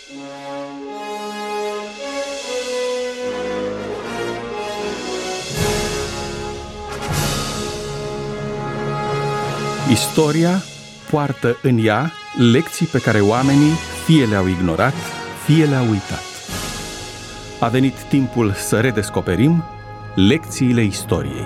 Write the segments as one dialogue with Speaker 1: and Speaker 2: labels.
Speaker 1: Istoria poartă în ea lecții pe care oamenii fie le-au ignorat, fie le-au uitat. A venit timpul să redescoperim lecțiile istoriei.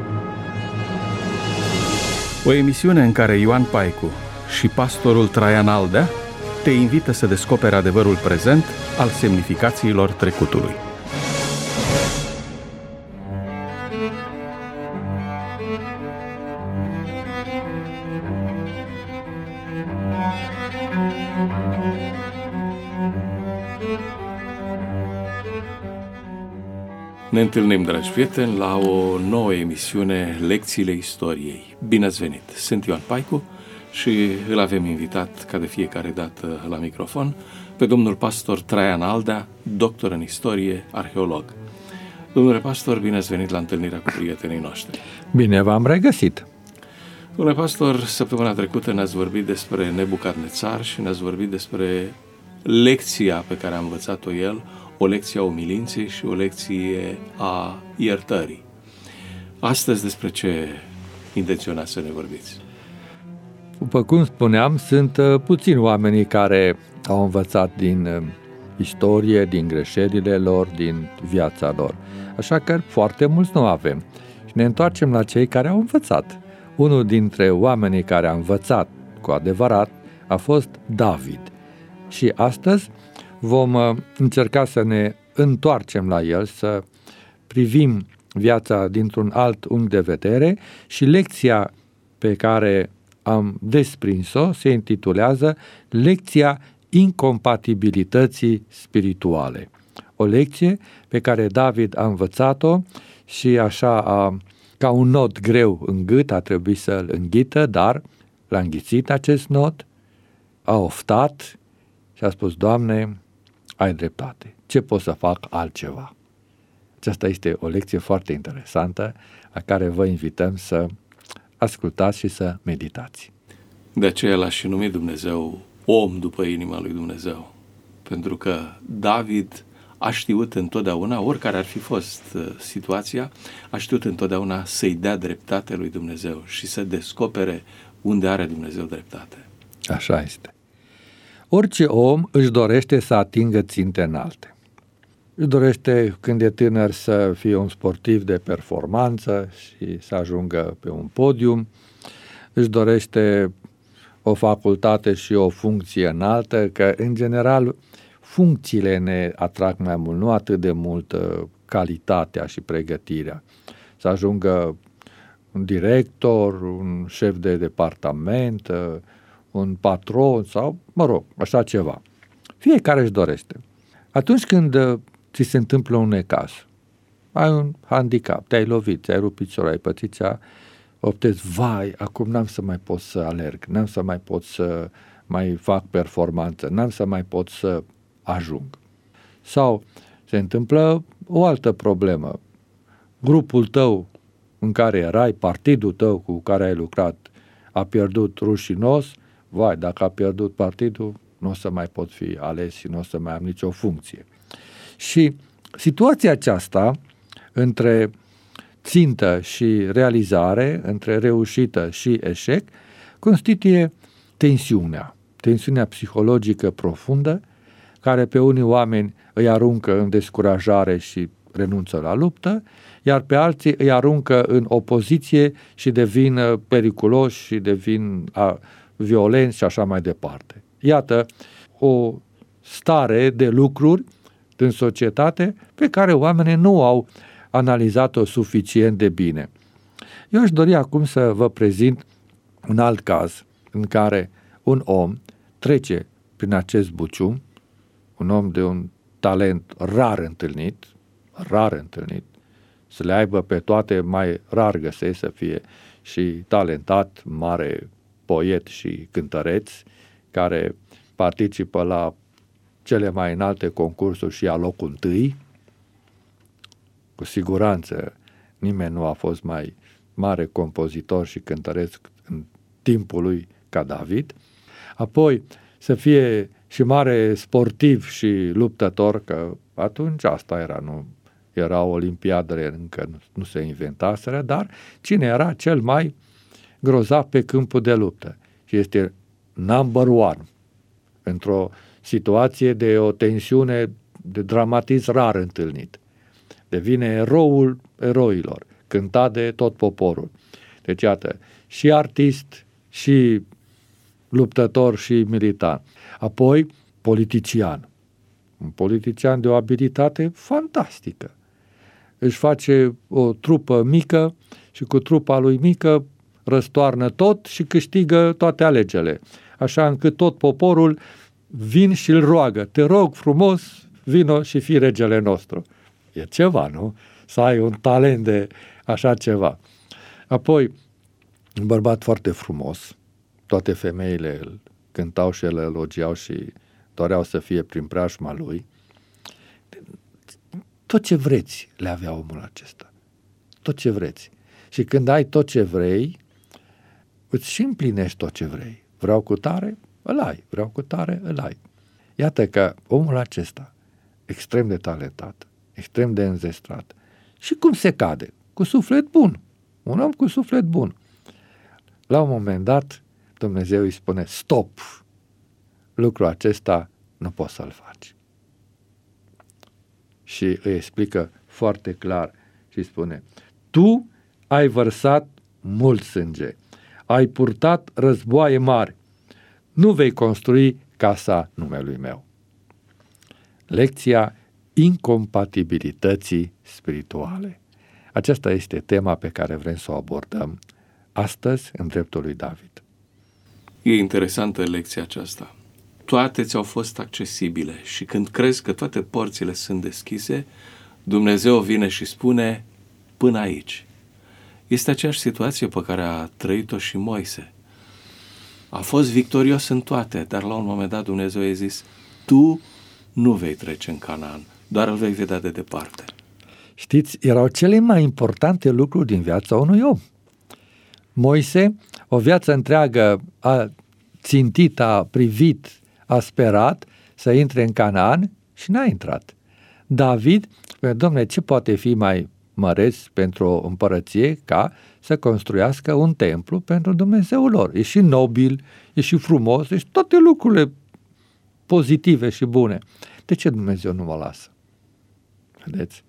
Speaker 1: O emisiune în care Ioan Paicu și pastorul Traian Aldea te invită să descoperi adevărul prezent al semnificațiilor trecutului. Ne întâlnim, dragi prieteni, la o nouă emisiune Lecțiile Istoriei. Bine ați venit! Sunt Ioan Paicu și îl avem invitat, ca de fiecare dată, la microfon, pe domnul pastor Traian Aldea, doctor în istorie, arheolog. Domnule pastor, bine ați venit la întâlnirea cu prietenii noștri.
Speaker 2: Bine v-am regăsit!
Speaker 1: Domnule pastor, săptămâna trecută ne-ați vorbit despre Nebucadnețar și ne-ați vorbit despre lecția pe care a învățat-o el, o lecție a umilinței și o lecție a iertării. Astăzi despre ce intenționați să ne vorbiți?
Speaker 2: După cum spuneam, sunt puțini oamenii care au învățat din istorie, din greșelile lor, din viața lor. Așa că foarte mulți nu avem. Și ne întoarcem la cei care au învățat. Unul dintre oamenii care a învățat cu adevărat a fost David. Și astăzi vom încerca să ne întoarcem la el, să privim viața dintr-un alt unghi de vedere și lecția pe care am desprins-o se intitulează Lecția incompatibilității spirituale. O lecție pe care David a învățat-o și așa ca un nod greu în gât a trebuit să-l înghită, dar l-a înghițit acest nod, a oftat și a spus: Doamne, ai dreptate. Ce pot să fac altceva? Aceasta este o lecție foarte interesantă la care vă invităm să ascultați și să meditați.
Speaker 1: De aceea l-a și numit Dumnezeu om după inima lui Dumnezeu. Pentru că David a știut întotdeauna, oricare ar fi fost situația, a știut întotdeauna să-i dea dreptate lui Dumnezeu și să descopere unde are Dumnezeu dreptate.
Speaker 2: Așa este. Orice om își dorește să atingă ținte înalte. Își dorește, când e tânăr, să fie un sportiv de performanță și să ajungă pe un podium. Își dorește o facultate și o funcție înaltă, că, în general, funcțiile ne atrag mai mult, nu atât de mult calitatea și pregătirea. Să ajungă un director, un șef de departament, un patron sau, așa ceva. Fiecare își dorește. Atunci când ți se întâmplă un necaz, ai un handicap, te-ai lovit, ți-ai rupt piciorul, ai pățit cea, optezi: vai, acum n-am să mai pot să alerg, n-am să mai pot să mai fac performanță, n-am să mai pot să ajung. Sau se întâmplă o altă problemă. Grupul tău în care erai, partidul tău cu care ai lucrat, a pierdut rușinos. Vai, dacă a pierdut partidul, nu o să mai pot fi ales și nu o să mai am nicio funcție. Și situația aceasta între țintă și realizare, între reușită și eșec, constituie tensiunea psihologică profundă, care pe unii oameni îi aruncă în descurajare și renunță la luptă, iar pe alții îi aruncă în opoziție și devin periculoși și devin violenți și așa mai departe. Iată o stare de lucruri în societate pe care oamenii nu au analizat-o suficient de bine. Eu aș dori acum să vă prezint un alt caz în care un om trece prin acest bucium, un om de un talent rar întâlnit, să le aibă pe toate mai rar găsesc, să fie și talentat, mare poet și cântăreț, care participă la cele mai înalte concursuri și ia locul întâi. Cu siguranță nimeni nu a fost mai mare compozitor și cântăreț în timpul lui ca David. Apoi să fie și mare sportiv și luptător, că atunci asta era, nu erau olimpiadele, încă nu se inventaseră, dar cine era cel mai grozav pe câmpul de luptă? Și este number one într-o situație de o tensiune de dramatism rar întâlnit. Devine eroul eroilor, cântat de tot poporul. Deci, iată, și artist, și luptător, și militar. Apoi, politician. Un politician de o abilitate fantastică. Își face o trupă mică și cu trupa lui mică răstoarnă tot și câștigă toate alegerile. Așa încât tot poporul vin și îl roagă. Te rog frumos, vino și fii regele nostru. E ceva, nu? Să ai un talent de așa ceva. Apoi, un bărbat foarte frumos. Toate femeile îl cântau și îl elogiau și doreau să fie prin preajma lui. Tot ce vreți le avea omul acesta. Tot ce vreți. Și când ai tot ce vrei, îți și împlinești tot ce vrei. Vreau cu tare, îl ai. Vreau cu tare, îl ai. Iată că omul acesta, extrem de talentat, extrem de înzestrat, și cum se cade? Cu suflet bun. Un om cu suflet bun. La un moment dat, Dumnezeu îi spune, stop! Lucrul acesta nu poți să-l faci. Și îi explică foarte clar și spune, tu ai vărsat mult sânge, ai purtat războaie mari, nu vei construi casa numelui meu. Lecția incompatibilității spirituale. Aceasta este tema pe care vrem să o abordăm astăzi în dreptul lui David.
Speaker 1: E interesantă lecția aceasta. Toate ți-au fost accesibile și când crezi că toate porțile sunt deschise, Dumnezeu vine și spune până aici. Este aceeași situație pe care a trăit-o și Moise. A fost victorios în toate, dar la un moment dat Dumnezeu i-a zis, tu nu vei trece în Canaan, doar îl vei vedea de departe.
Speaker 2: Știți, erau cele mai importante lucruri din viața unui om. Moise, o viață întreagă, a țintit, a privit, a sperat să intre în Canaan și n-a intrat. David, dom'le, ce poate fi mai măreț pentru o împărăție ca să construiască un templu pentru Dumnezeul lor? E și nobil, e și frumos, e și toate lucrurile pozitive și bune. De ce Dumnezeu nu mă lasă? Vedeți?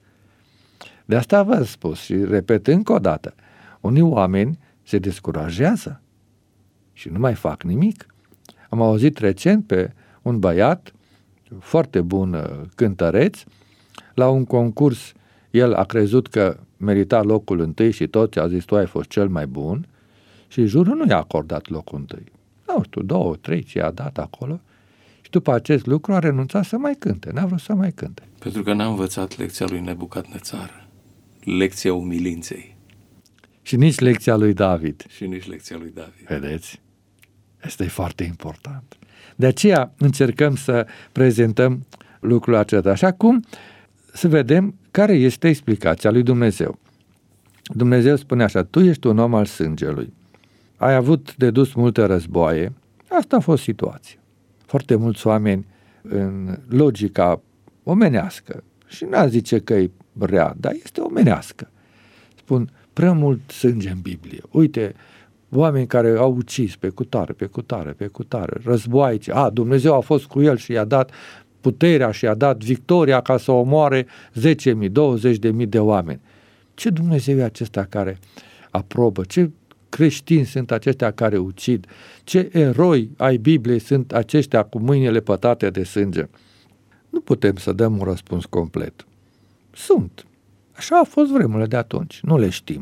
Speaker 2: De asta v-am spus și repet încă o dată, unii oameni se descurajează și nu mai fac nimic. Am auzit recent pe un băiat foarte bun cântăreț, la un concurs el a crezut că merita locul întâi și toți au zis tu ai fost cel mai bun și jurul nu i-a acordat locul întâi. Nu știu, 2, 3 ce i-a dat acolo și după acest lucru a renunțat să mai cânte, n-a vrut să mai cânte.
Speaker 1: Pentru că n-a învățat lecția lui Nebucadnețar, lecția umilinței.
Speaker 2: Și nici lecția lui David.
Speaker 1: Și nici lecția lui David.
Speaker 2: Vedeți? Asta e foarte important. De aceea încercăm să prezentăm lucrul acesta. Așa cum să vedem care este explicația lui Dumnezeu. Dumnezeu spune așa, tu ești un om al sângelui. Ai avut de dus multe războaie. Asta a fost situația. Foarte mulți oameni în logica omenească, și n-a zice că e rea, dar este omenească, spun prea mult sânge în Biblie. Uite, oameni care au ucis pe cutare, războaice. Dumnezeu a fost cu el și i-a dat puterea și i-a dat victoria ca să omoare 10.000, 20.000 de oameni. Ce Dumnezeu e acesta care aprobă? Ce creștini sunt aceștia care ucid? Ce eroi ai Bibliei sunt aceștia cu mâinile pătate de sânge? Nu putem să dăm un răspuns complet. Sunt. Așa au fost vremurile de atunci. Nu le știm.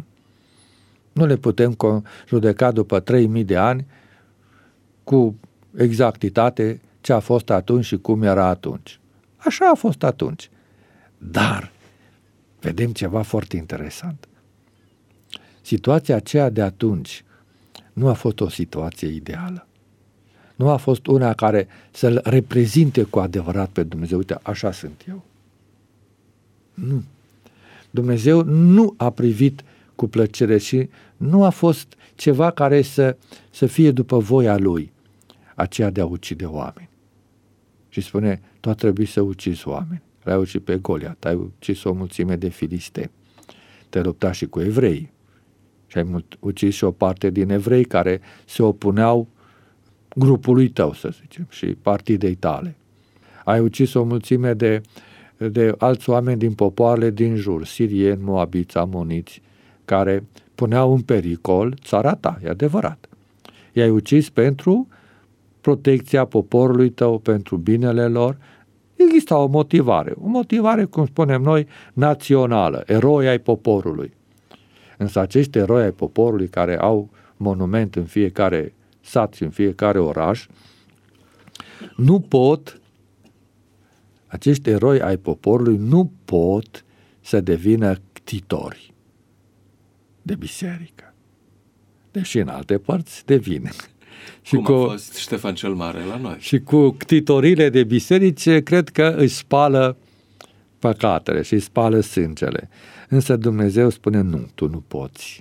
Speaker 2: Nu le putem judeca după 3.000 de ani cu exactitate ce a fost atunci și cum era atunci. Așa a fost atunci. Dar vedem ceva foarte interesant. Situația aceea de atunci nu a fost o situație ideală. Nu a fost una care să-L reprezinte cu adevărat pe Dumnezeu. Uite, așa sunt eu. Nu. Dumnezeu nu a privit cu plăcere și nu a fost ceva care să fie după voia Lui, aceea de a ucide oameni. Și spune, tu trebuie să ucizi oameni. L-ai ucis pe Goliat, ai ucis o mulțime de filisteni. Te-ai luptat și cu evrei. Și ai ucis și o parte din evrei care se opuneau grupului tău, să zicem, și partidei tale. Ai ucis o mulțime de alți oameni din popoarele din jur, sirieni, moabiți, amoniți, care puneau în pericol țara ta, e adevărat. I-ai ucis pentru protecția poporului tău, pentru binele lor. Exista o motivare, cum spunem noi, națională, eroi ai poporului. Însă acești eroi ai poporului care au monument în fiecare sat și în fiecare oraș, acești eroi ai poporului nu pot să devină ctitori de biserică. Deși în alte părți devin.
Speaker 1: Și cum a fost Ștefan cel Mare la noi.
Speaker 2: Și cu ctitorile de biserici cred că își spală păcatele și își spală sângele. Însă Dumnezeu spune, nu, tu nu poți.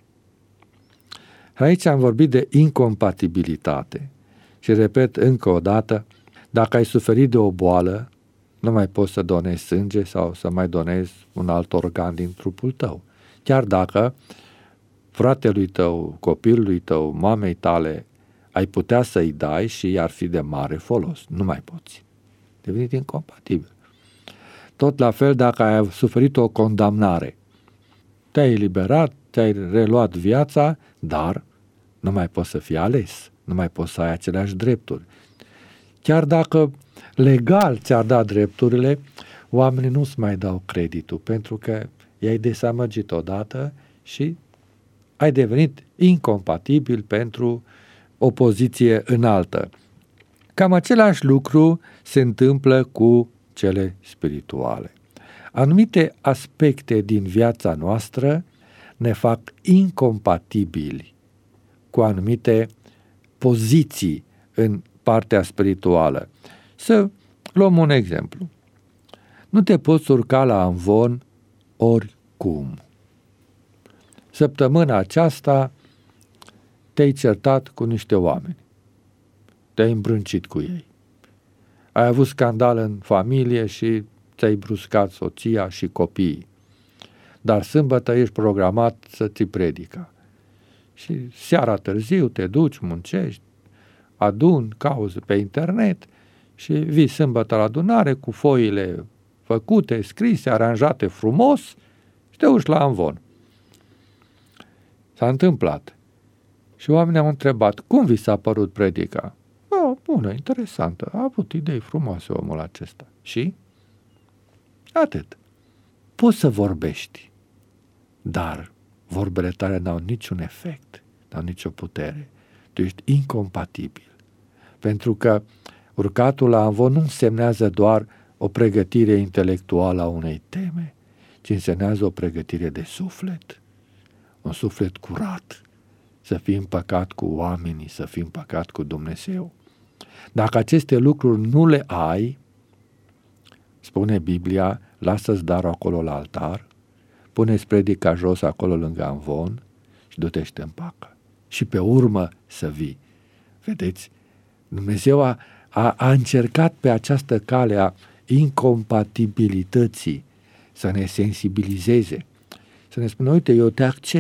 Speaker 2: Aici am vorbit de incompatibilitate. Și repet încă o dată, dacă ai suferit de o boală, nu mai poți să donezi sânge sau să mai donezi un alt organ din trupul tău. Chiar dacă fratelui tău, copilului tău, mamei tale, ai putea să-i dai și i-ar fi de mare folos. Nu mai poți. Devenit incompatibil. Tot la fel dacă ai suferit o condamnare. Te-ai eliberat, te-ai reluat viața, dar nu mai poți să fii ales. Nu mai poți să ai aceleași drepturi. Chiar dacă legal ți-ar da drepturile, oamenii nu-ți mai dau creditul, pentru că i-ai dezamăgit odată și ai devenit incompatibil pentru o poziție înaltă. Cam același lucru se întâmplă cu cele spirituale. Anumite aspecte din viața noastră ne fac incompatibili cu anumite poziții în partea spirituală. Să luăm un exemplu. Nu te poți urca la amvon oricum. Săptămâna aceasta te-ai certat cu niște oameni. Te-ai îmbrâncit cu ei. Ai avut scandal în familie și ți-ai bruscat soția și copiii. Dar sâmbătă ești programat să ți predica. Și seara târziu te duci, muncești, aduni, cauzi pe internet și vii sâmbătă la adunare cu foile făcute, scrise, aranjate frumos și te uiți la amvon. S-a întâmplat. Și oamenii au întrebat, cum vi s-a părut predica? Bună, interesantă, a avut idei frumoase omul acesta. Și? Atât. Poți să vorbești, dar vorbele tale n-au niciun efect, n-au nicio putere. Tu ești incompatibil. Pentru că urcatul la amvon nu însemnează doar o pregătire intelectuală a unei teme, ci însemnează o pregătire de suflet. Un suflet curat, să fii împăcat cu oamenii, să fii împăcat cu Dumnezeu. Dacă aceste lucruri nu le ai, spune Biblia, lasă-ți darul acolo la altar, pune-ți predica jos acolo lângă amvon și du-te și te împacă. Și pe urmă să vii. Vedeți? Dumnezeu a încercat pe această cale a incompatibilității să ne sensibilizeze, să ne spună, uite, eu te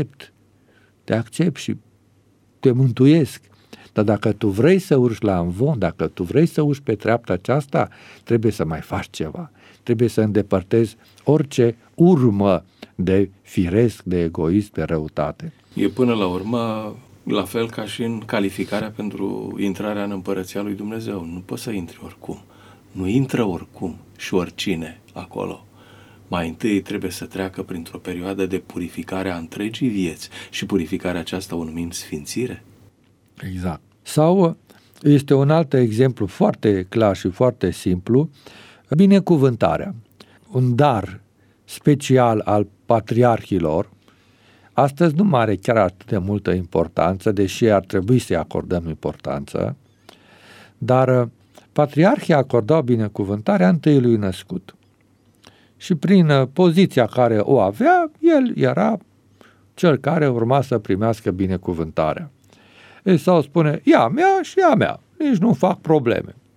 Speaker 2: accept și te mântuiesc, dar dacă tu vrei să urci la amvon, dacă tu vrei să urci pe treapta aceasta, trebuie să mai faci ceva, trebuie să îndepărtezi orice urmă de firesc, de egoism, de răutate.
Speaker 1: E până la urmă la fel ca și în calificarea pentru intrarea în Împărăția lui Dumnezeu. Nu poți să intri oricum. Nu intră oricum și oricine acolo. Mai întâi trebuie să treacă printr-o perioadă de purificare a întregii vieți și purificarea aceasta o numim sfințire.
Speaker 2: Exact. Sau este un alt exemplu foarte clar și foarte simplu, binecuvântarea. Un dar special al patriarhilor, astăzi nu are chiar atât de multă importanță, deși ar trebui să-i acordăm importanță, dar patriarhii acordau binecuvântarea întâiului născut. Și prin poziția care o avea, el era cel care urma să primească binecuvântarea. Esau spune, ia mea și ia mea, nici nu fac probleme.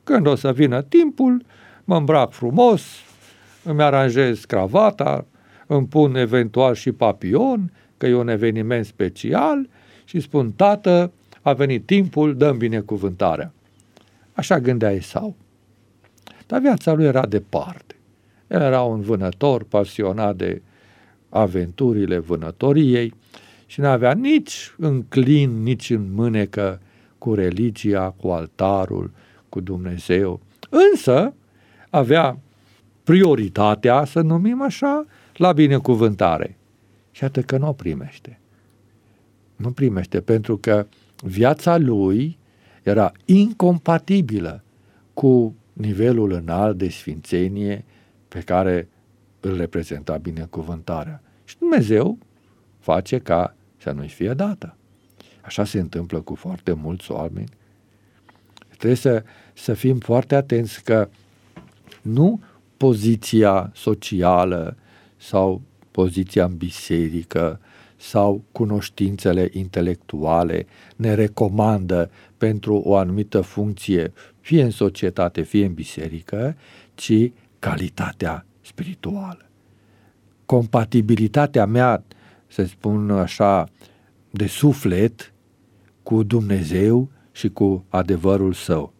Speaker 2: Când o să vină timpul, mă îmbrac frumos, îmi aranjez cravata, îmi pun eventual și papion, că e un eveniment special, și spun: tată, a venit timpul, dă-mi binecuvântarea. Așa gândea Esau. Dar viața lui era departe. El era un vânător pasionat de aventurile vânătoriei și nu avea nici înclin, nici în mânecă cu religia, cu altarul, cu Dumnezeu. Însă avea prioritatea, să numim așa, la binecuvântare. Și atât că nu o primește. Nu primește, pentru că viața lui era incompatibilă cu nivelul înalt de sfințenie pe care îl reprezenta binecuvântarea. Și Dumnezeu face ca să nu-i fie dată. Așa se întâmplă cu foarte mulți oameni. Trebuie să fim foarte atenți că nu poziția socială sau poziția în biserică sau cunoștințele intelectuale ne recomandă pentru o anumită funcție, fie în societate, fie în biserică, ci calitatea spirituală. Compatibilitatea mea, să spun așa, de suflet cu Dumnezeu și cu adevărul Său.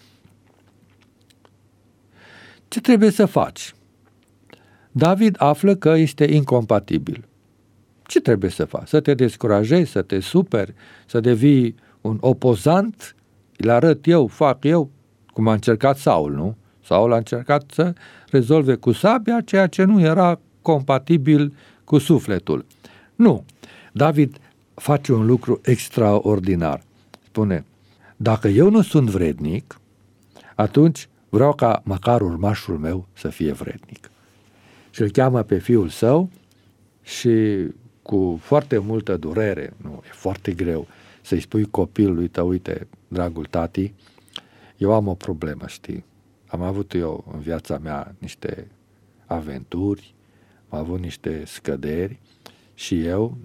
Speaker 2: Ce trebuie să faci? David află că este incompatibil. Ce trebuie să faci? Să te descurajezi, să te superi, să devii un opozant? Îl arăt eu, fac eu, cum a încercat Saul, nu? Saul a încercat să rezolve cu sabia ceea ce nu era compatibil cu sufletul. Nu. David face un lucru extraordinar. Spune: dacă eu nu sunt vrednic, atunci vreau ca măcar urmașul meu să fie vrednic. Și îl cheamă pe fiul său și cu foarte multă durere, nu, e foarte greu să-i spui copilului tău: uite, dragul tati, eu am o problemă, știi? Am avut eu în viața mea niște aventuri, am avut niște scăderi și eu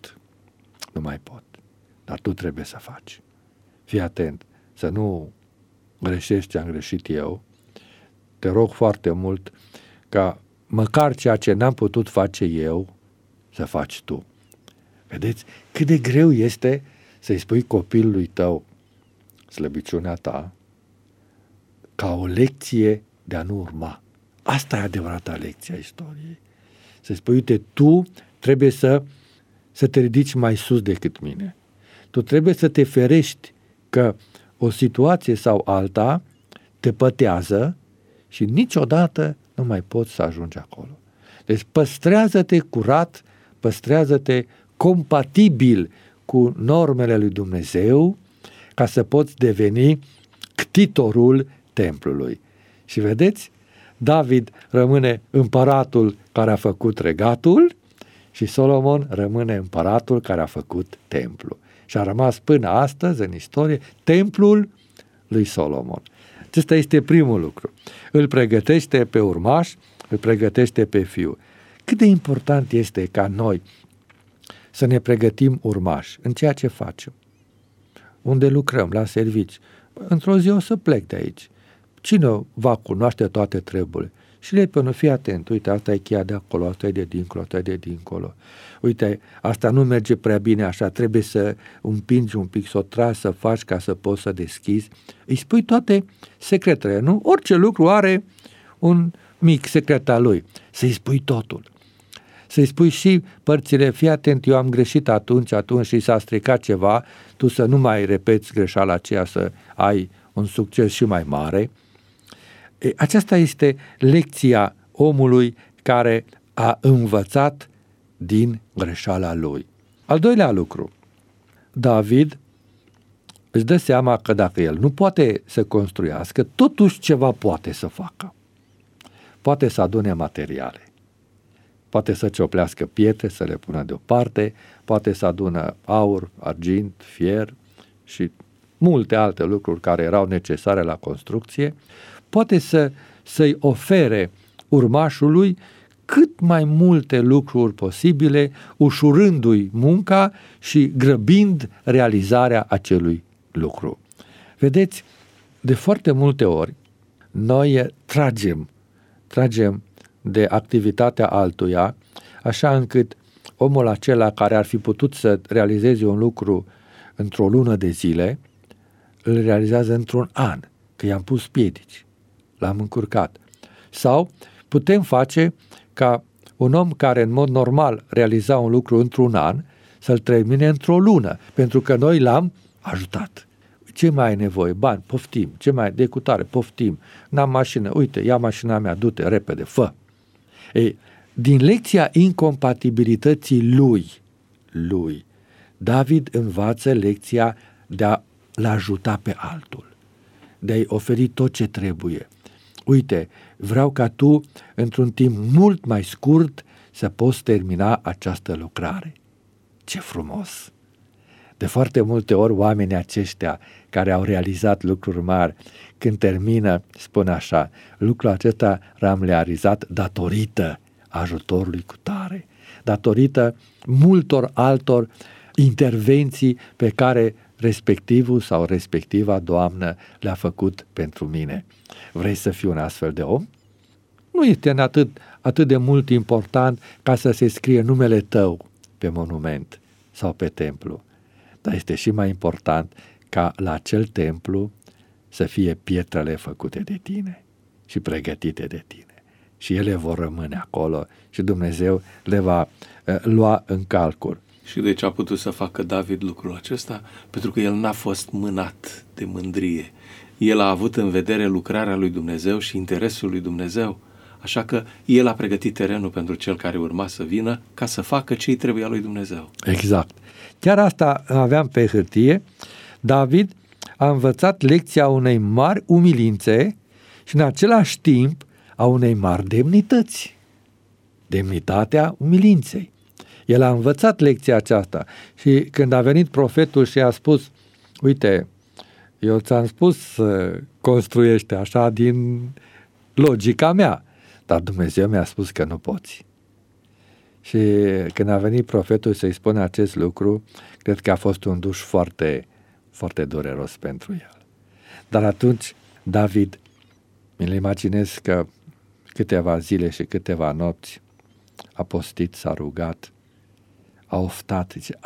Speaker 2: nu mai pot. Dar tu trebuie să faci. Fii atent să nu greșești ce am greșit eu. Te rog foarte mult ca măcar ceea ce n-am putut face eu să faci tu. Vedeți cât de greu este să-i spui copilului tău slăbiciunea ta ca o lecție de a nu urma. Asta e adevărata lecție a istoriei. Să-i spui: uite, tu trebuie să te ridici mai sus decât mine. Tu trebuie să te ferești că o situație sau alta te pătează și niciodată nu mai poți să ajungi acolo. Deci păstrează-te curat, păstrează-te compatibil cu normele lui Dumnezeu ca să poți deveni ctitorul templului. Și vedeți, David rămâne împăratul care a făcut regatul și Solomon rămâne împăratul care a făcut templu. Și a rămas până astăzi în istorie templul lui Solomon. Acesta este primul lucru. Îl pregătește pe urmaș, îl pregătește pe fiu. Cât de important este ca noi să ne pregătim urmași în ceea ce facem. Unde lucrăm, la servici. Într-o zi o să plec de aici. Cine va cunoaște toate treburile? Și le până, fii atent, uite, asta e cheia de acolo, asta e de dincolo, asta e de dincolo. Uite, asta nu merge prea bine așa, trebuie să împingi un pic, să o tragi, să faci ca să poți să deschizi. Îi spui toate secretele, nu? Orice lucru are un mic secret al lui. Să-i spui totul. Să-i spui și părțile: fii atent, eu am greșit atunci și s-a stricat ceva, tu să nu mai repeți greșeala aceea, să ai un succes și mai mare. Aceasta este lecția omului care a învățat din greșeala lui. Al doilea lucru, David își dă seama că dacă el nu poate să construiască, totuși ceva poate să facă. Poate să adune materiale, poate să cioplească pietre, să le pună deoparte, poate să adună aur, argint, fier și multe alte lucruri care erau necesare la construcție, poate să-i ofere urmașului cât mai multe lucruri posibile, ușurându-i munca și grăbind realizarea acelui lucru. Vedeți, de foarte multe ori noi tragem de activitatea altuia, așa încât omul acela care ar fi putut să realizeze un lucru într-o lună de zile, îl realizează într-un an, că i-am pus piedici, l-am încurcat. Sau putem face ca un om care în mod normal realiza un lucru într-un an, să-l termine într-o lună, pentru că noi l-am ajutat. Ce mai ai nevoie? Bani, poftim. Ce mai ai? Decutare, poftim. N-am mașină, uite, ia mașina mea, du-te, repede, fă. Ei, din lecția incompatibilității lui, David învață lecția de a-l ajuta pe altul, de a-i oferi tot ce trebuie. Uite, vreau ca tu, într-un timp mult mai scurt, să poți termina această lucrare. Ce frumos! De foarte multe ori oamenii aceștia care au realizat lucruri mari, când termină, spun așa, lucrul acesta l-am realizat datorită ajutorului cutare, datorită multor altor intervenții pe care respectivul sau respectiva doamnă le-a făcut pentru mine. Vrei să fii un astfel de om? Nu este atât de mult important ca să se scrie numele tău pe monument sau pe templu, dar este și mai important ca la acel templu să fie pietrele făcute de tine și pregătite de tine. Și ele vor rămâne acolo și Dumnezeu le va lua în calcul.
Speaker 1: Și de ce a putut să facă David lucrul acesta? Pentru că el n-a fost mânat de mândrie. El a avut în vedere lucrarea lui Dumnezeu și interesul lui Dumnezeu. Așa că el a pregătit terenul pentru cel care urma să vină ca să facă ce-i trebuia lui Dumnezeu.
Speaker 2: Exact. Chiar asta aveam pe hârtie. David a învățat lecția unei mari umilințe și în același timp a unei mari demnități. Demnitatea umilinței. El a învățat lecția aceasta și când a venit profetul și a spus, uite, eu ți-am spus să construiește așa din logica mea, dar Dumnezeu mi-a spus că nu poți. Și când a venit profetul să-i spună acest lucru, cred că a fost un duș foarte, foarte dureros pentru el. Dar atunci David, mi-l imaginez că câteva zile și câteva nopți a postit, s-a rugat, a oftat, zice,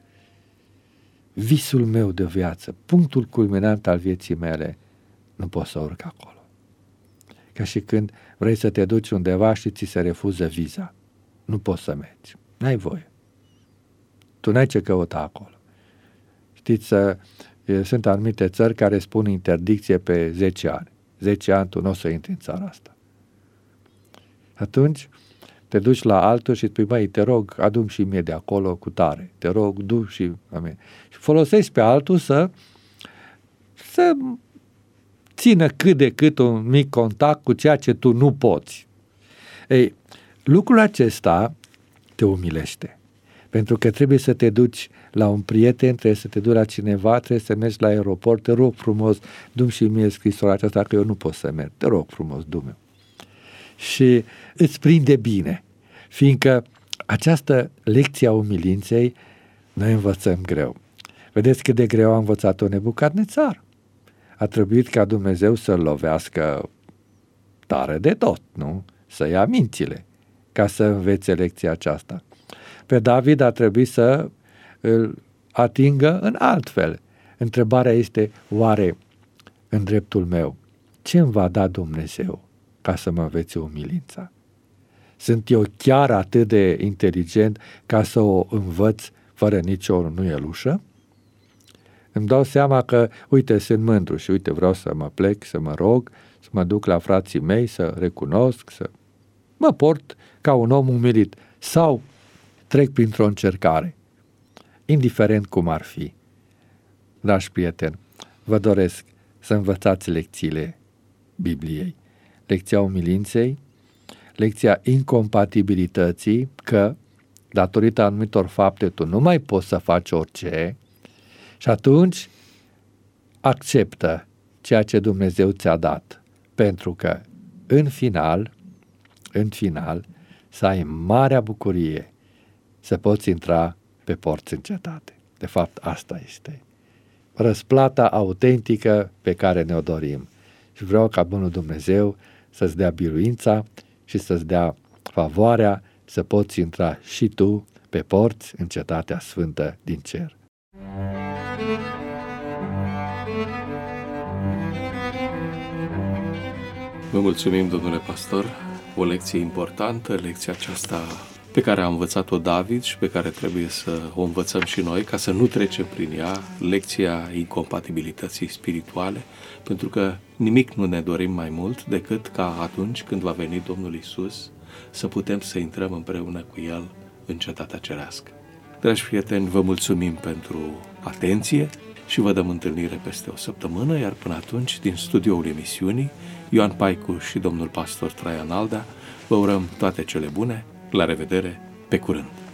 Speaker 2: visul meu de viață, punctul culminant al vieții mele, nu pot să urc acolo. Ca și când vrei să te duci undeva și ți se refuză viza. Nu poți să mergi. N-ai voie. Tu n-ai ce căuta acolo. Știți, sunt anumite țări care spun interdicție pe 10 ani. 10 ani tu nu o să intri în țara asta. Atunci te duci la altul și spui, băi, te rog, adu-mi și mie de acolo cu tare. Te rog, du și... Și folosești pe altul să țină cât de cât un mic contact cu ceea ce tu nu poți. Ei, lucrul acesta te umilește. Pentru că trebuie să te duci la un prieten, trebuie să te duci la cineva, trebuie să mergi la aeroport, te rog frumos, du-mi și mie scrisoarea aceasta că eu nu pot să merg. Te rog frumos, du-mi. Și îți prinde bine, fiindcă această lecție a umilinței noi învățăm greu. Vedeți cât de greu a învățat-o Nebucadnețar. A trebuit ca Dumnezeu să-l lovească tare de tot, nu? Să ia mințile ca să învețe lecția aceasta. Pe David a trebuit să îl atingă în alt fel. Întrebarea este, oare în dreptul meu, ce îmi va da Dumnezeu ca să mă învețe umilința? Sunt eu chiar atât de inteligent ca să o învăț fără nicio nuielușă? Îmi dau seama că, uite, sunt mândru și uite, vreau să mă plec, să mă rog, să mă duc la frații mei, să recunosc, să mă port ca un om umilit sau trec printr-o încercare, indiferent cum ar fi. Dragi prieteni, vă doresc să învățați lecțiile Bibliei, lecția umilinței, lecția incompatibilității, că datorită anumitor fapte tu nu mai poți să faci orice și atunci acceptă ceea ce Dumnezeu ți-a dat, pentru că în final să ai marea bucurie să poți intra pe porți în cetate. De fapt, asta este răsplata autentică pe care ne-o dorim. Și vreau ca Bunul Dumnezeu să-ți dea biruința și să-ți dea favoarea să poți intra și tu pe porți în cetatea sfântă din cer.
Speaker 1: Vă mulțumim, domnule pastor, o lecție importantă, lecția aceasta pe care a învățat-o David și pe care trebuie să o învățăm și noi, ca să nu trecem prin ea, lecția incompatibilității spirituale, pentru că nimic nu ne dorim mai mult decât ca atunci când va veni Domnul Iisus să putem să intrăm împreună cu El în cetatea cerească. Dragi prieteni, vă mulțumim pentru atenție și vă dăm întâlnire peste o săptămână, iar până atunci, din studioul emisiunii, Ioan Paicu și domnul pastor Traian Alda, vă urăm toate cele bune, la revedere, pe curând!